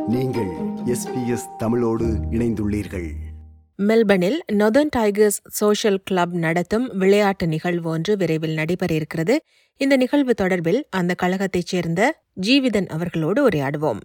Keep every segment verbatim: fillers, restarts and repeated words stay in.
நீங்கள் எஸ்பிஎஸ் தமிழோடு இணைந்துள்ளீர்கள். மெல்பர்னில் நொதர்ன் டைகர்ஸ் சோஷியல் கிளப் நடத்தும் விளையாட்டு நிகழ்வு ஒன்று விரைவில் நடைபெற இருக்கிறது. இந்த நிகழ்வு தொடர்பில் அந்த கழகத்தைச் சேர்ந்த ஜீவிதன் அவர்களோடு உரையாடுவோம்.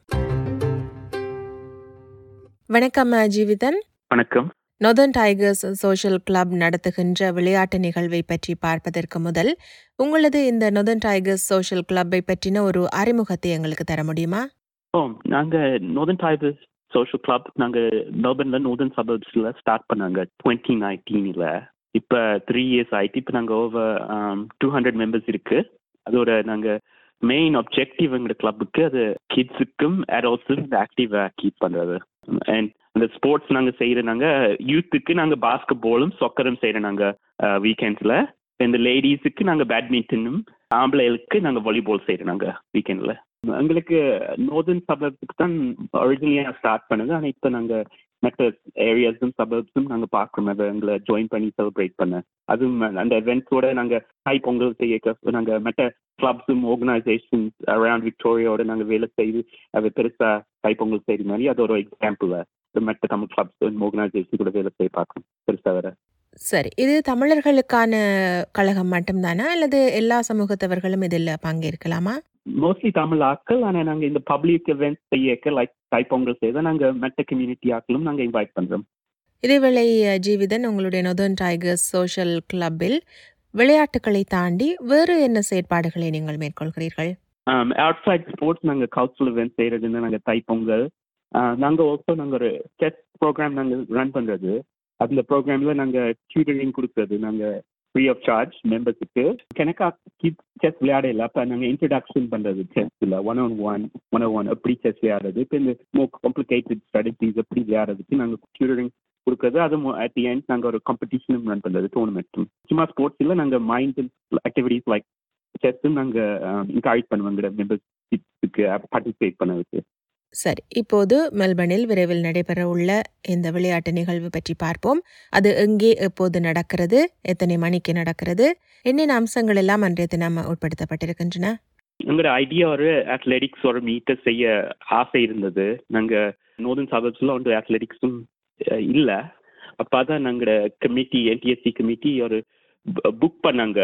வணக்கம் ஜீவிதன். வணக்கம். நொதர்ன் டைகர்ஸ் சோஷியல் கிளப் நடத்துகின்ற விளையாட்டு நிகழ்வை பற்றி பார்ப்பதற்கு முதல் உங்களது இந்த நொதர்ன் டைகர்ஸ் சோஷியல் கிளப்பை பற்றின ஒரு அறிமுகத்தை எங்களுக்கு தர முடியுமா? ஓ நாங்கள் நோர்தன் டைகர்ஸ் சோஷியல் கிளப் நாங்கள் மெல்பர்னில் நோர்தன் சபர்ப்ஸில் ஸ்டார்ட் பண்ணாங்க டுவெண்ட்டி நைன்டீனில். இப்போ த்ரீ இயர்ஸ் ஆகிட்டு இப்போ நாங்கள் ஓவர் டூ ஹண்ட்ரட் மெம்பர்ஸ் இருக்குது. அதோட நாங்கள் மெயின் அப்ஜெக்டிவ் எங்களோட கிளப்புக்கு அது கிட்ஸுக்கும் அடல்ட்ஸுக்கும் இந்த ஆக்டிவாக கீப் பண்ணுறது. அண்ட் அந்த ஸ்போர்ட்ஸ் நாங்கள் செய்கிற நாங்கள் யூத்துக்கு நாங்கள் பாஸ்கெட் பாலும் சொக்கரும் செய்கிற நாங்கள் வீக்கெண்ட்ஸில். இந்த லேடிஸுக்கு நாங்கள் பேட்மிண்டனும், ஆம்பளைகளுக்கு நாங்கள் வாலிபால் செய்கிறோம் நாங்கள் வீக்கெண்டில். எங்களுக்கு நோர்தன் சபர்ப்ஸுக்கு தான் ஒரிஜினலியாக ஸ்டார்ட் பண்ணுது. ஆனால் இப்போ நாங்கள் மற்ற ஏரியாஸும் சபர்ப்ஸும் நாங்கள் பார்க்குறோம் அதை எங்களை ஜாயின் பண்ணி செலிப்ரேட் பண்ண. அதுவும் அந்த events-ஓட நாங்கள் தை பொங்கல் செய்ய நாங்கள் மற்ற கிளப்ஸும் ஆர்கனைசேஷன்ஸ் அரவுண்ட் விக்டோரியாவோட நாங்கள் வேலை செய்து அதை பெருசாக தை பொங்கல் செய்கிற மாதிரி அது ஒரு எக்ஸாம்பிள். மற்ற தமிழ் கிளப்ஸ் ஆர்கனைசேஷன் கூட வேலை செய்ய பார்க்கணும் பெருசாக வேற. சரி, இது தமிழர்களுக்கான கழகம் மட்டும்தானா அல்லது எல்லா சமூகத்தவர்களும் இதில் பங்கேற்கலாமா? மோஸ்ட்லி தமிழ் ஆக்கள். ஆனால் நாங்கள் இந்த பப்ளிக் இவெண்ட்ஸ் செய்ய லைக் தைப்பொங்கல் செய்த நாங்கள் மற்ற கம்யூனிட்டி ஆக்களும் நாங்கள் இன்வைட் பண்ணுறோம். இதேவேளை ஜீவிதன், உங்களுடைய நொதர்ன் டைகர்ஸ் சோஷியல் கிளப்பில் விளையாட்டுகளை தாண்டி வேறு என்ன செயற்பாடுகளை நீங்கள் மேற்கொள்கிறீர்கள்? அவுட் சைட் ஸ்போர்ட்ஸ் நாங்கள் கல்ச்சுரல் இவெண்ட்ஸ் செய்கிறதுன்னு நாங்கள் தைப்பொங்கல். நாங்கள் ஆல்சோ நாங்கள் ஒரு செஸ் ப்ரோக்ராம் நாங்கள் ரன் பண்ணுறது. அந்த ப்ரோக்ராமில் நாங்கள் டியூட்டரிங் கொடுக்குறது நாங்கள் ஃப்ரீ ஆஃப் சார்ஜ் மெம்பர்ஸுக்கு. கணக்கா கிட்ஸ் செஸ் விளையாடல. அப்போ நாங்கள் இன்ட்ரடக்ஷன் பண்ணுறது செஸ்ஸில் one on one one one எப்படி செஸ் விளையாடுறது, இப்போ இந்த மோர் காம்ப்ளிகேட்டட் ஸ்ட்ராட்டஜிஸ் எப்படி விளையாடுறதுக்கு நாங்கள் டியூட்டரிங் கொடுக்குறது. அது அட் தி எண்ட் நாங்கள் ஒரு காம்படிஷனும் ரன் பண்ணுறது, டோர்னமெண்ட்டும். சும்மா ஸ்போர்ட்ஸில் நாங்கள் மைண்ட் ஆக்டிவிட்டீஸ் லைக் செஸ்ஸும் நாங்கள் என்கரேஜ் பண்ணுவாங்க மெம்பர்ஸ் கிட்ஸுக்கு பார்ட்டிசிபேட் பண்ணதுக்கு. சரி, இப்போது மெல்பர்னில் விரைவில் நடைபெற உள்ள இந்த விளையாட்டு நிகழ்வு பற்றி பார்ப்போம். அது எங்கே, எப்போது நடக்கிறது, எத்தனை மணிக்கு நடக்கிறது, என்னென்ன அம்சங்கள் எல்லாம் அன்றைய தினம் உட்படுத்தப்பட்டிருக்கின்றன? எங்களோட ஐடியா ஒரு அத்லெட்டிக்ஸ் ஒரு மீட்டர் செய்ய ஆசை இருந்தது. நாங்கள் நோர்தன் சபர்ப்ஸில் ஒன்று அத்லெட்டிக்ஸும் இல்லை. அப்போ தான் நாங்களோட கமிட்டி என்டிஎஸ்சி கமிட்டி ஒரு புக் பண்ணாங்க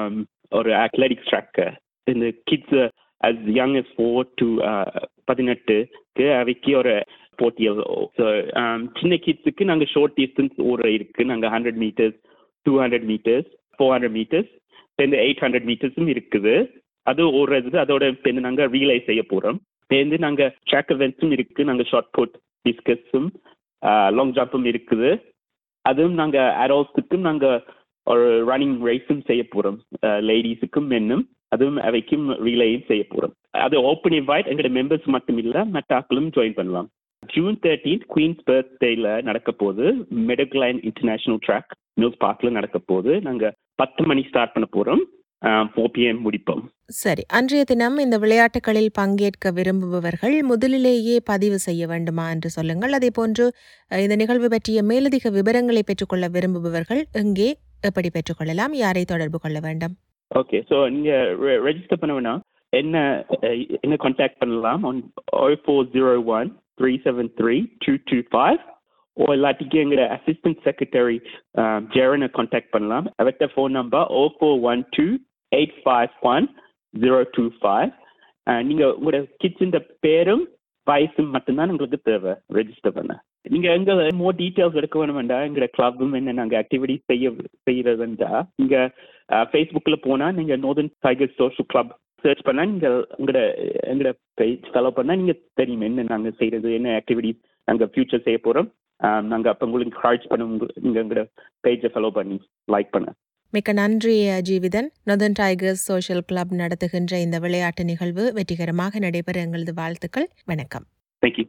ஒரு அத்லெட்டிக்ஸ் ட்ராக்கை. இந்த kids as young as four to பதினெட்டுக்கு அவைக்கு ஒரு போட்டியல். ஸோ சின்ன கிட்ஸுக்கு நாங்கள் ஷார்ட் டிஸ்டன்ஸ் ஓடுற இருக்குது. நாங்கள் hundred metres, two hundred metres, four hundred metres, சேர்ந்து எயிட் ஹண்ட்ரட் மீட்டர்ஸும் இருக்குது. அது ஓடுறது. அதோட சேர்ந்து நாங்கள் ரீலை செய்ய போகிறோம். சேர்ந்து நாங்கள் ட்ராக் இவெண்ட்ஸும் இருக்குது. நாங்கள் ஷார்ட் புட், டிஸ்கஸும், லாங் ஜம்ப்பும் இருக்குது. அதுவும் நாங்கள் அடல்ட்ஸுக்கும் நாங்கள் ஒரு ரன்னிங் ரேஸும் செய்ய போகிறோம், லேடிஸுக்கும் மென்னும். அதுவும் அவைக்கும் ரீலையும் செய்ய போகிறோம். அது ஓப்பன் இன்வைட். எங்களோட மெம்பர்ஸ் மட்டும் இல்லை, மற்ற ஆக்களும் ஜாயின் பண்ணலாம். ஜூன் தேர்ட்டீன்த் குவீன்ஸ் பர்த்டேல நடக்க போது மெடோக்லைன் இன்டர்நேஷனல் ட்ராக் நியூஸ் பார்க்கில் நடக்க போது. நாங்கள் பத்து மணி ஸ்டார்ட் பண்ண போகிறோம், ஃபோர் பிஎம் முடிப்போம். சரி, அன்றைய தினம் இந்த விளையாட்டுகளில் பங்கேற்க விரும்புபவர்கள் முதலிலேயே பதிவு செய்ய வேண்டுமா என்று சொல்லுங்கள். அதே போன்று இந்த நிகழ்வு பற்றிய மேலதிக விவரங்களை பெற்றுக்கொள்ள விரும்புபவர்கள் எங்கே, எப்படி பெற்றுக்கொள்ளலாம், யாரை தொடர்பு கொள்ள வேண்டும்? ஓகே, ஸோ நீங்கள் ரெஜிஸ்டர் பண்ண வேணா என்ன என்ன கான்டாக்ட் பண்ணலாம் on O four zero one three seven three two two five. ஓ இல்லாட்டிக்கு எங்களோட அசிஸ்டன்ட் செக்ரட்டரி ஜெரனை கான்டாக்ட் பண்ணலாம். அவர்கிட்ட phone number O four one two eight five one zero two five. நீங்கள் உங்களோட கிட்ஸின் பேரும் வயசும் மட்டும்தான் உங்களுக்கு தேவை ரெஜிஸ்டர் பண்ண. நீங்கள் எங்கே மோர் டீட்டெயில்ஸ் எடுக்க வேணும் வேண்டாம், எங்களோட கிளப்பும் என்ன நாங்கள் ஆக்டிவிட்டிஸ் செய்ய செய்கிறதுண்டா நீங்கள் ஃபேஸ்புக்கில் போனால் நீங்கள் northern tigers social club search பண்ணால் நீங்கள் உங்களோட எங்களோட பேஜ் ஃபாலோ பண்ணால் நீங்கள் தெரியும் என்ன நாங்கள் செய்கிறது, என்ன ஆக்டிவிட்டிஸ் நாங்கள் ஃபியூச்சர் செய்ய போகிறோம். நாங்கள் அப்போ உங்களுக்கு என்கரேஜ் பண்ண நீங்கள் எங்களோட பேஜை ஃபாலோ பண்ணி லைக் பண்ண. மிக்க நன்றி Jeevithan. Northern tigers social club நடத்துகின்ற இந்த விளையாட்டு நிகழ்வு வெற்றிகரமாக நடைபெற எங்களது வாழ்த்துக்கள். வணக்கம். தேங்க்யூ.